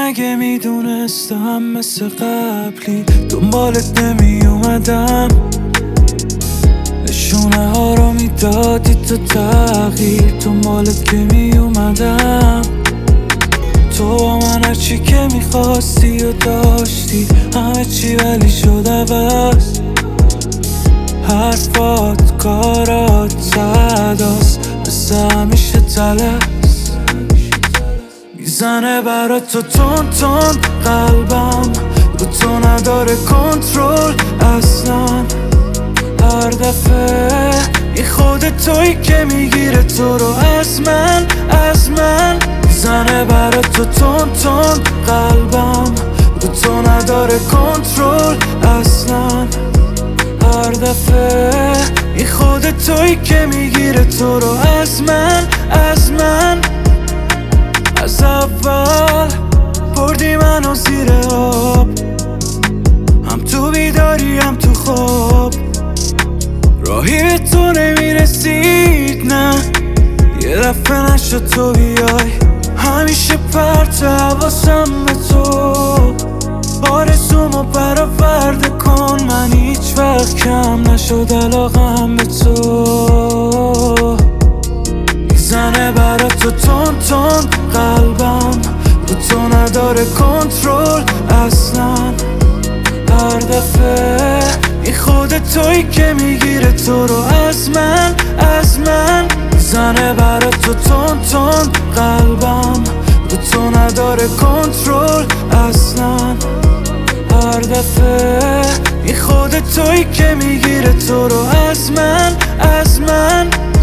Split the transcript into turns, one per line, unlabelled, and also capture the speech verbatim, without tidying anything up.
اگه میدونستم مثل قبلی دنبالت نمی اومدم، نشونه ها رو میدادی تا تغییر دنبالت که می اومدم. تو با من هرچی که میخواستی و داشتی همه چی، ولی شد عوض. حرفات کارات صداست مثل همیشه تلس میزنه برا تو تون تون. قلبم رو تو نداره کنترل اصلا. هر دفعه این خودت تویی که میگیره تو رو از من از من میزنه برا تو تون تون. قلبم رو تو نداره کنترل اصلا. هر دفعه این خودت تویی که میگیره تو رو از من از من. از اول بردی منو زیر آب، هم تو بیداری هم تو خواب. راهی به تو نمیرسید نه، یه دفعه نشد تو بیای. همیشه پرت حواسم به تو، آرزومو برآورده کن. من هیچ وقت کم نشد علاقم به تو. میزنه برا تو تون تون. قلبم رو تو نداره کنترل اصلا. هر دفعه این خودت تویی که میگیره تو رو از من از من میزنه برا تو تون تون. قلبم رو تو نداره کنترل اصلا. هر دفعه این خودت تویی که میگیره تو رو از من از من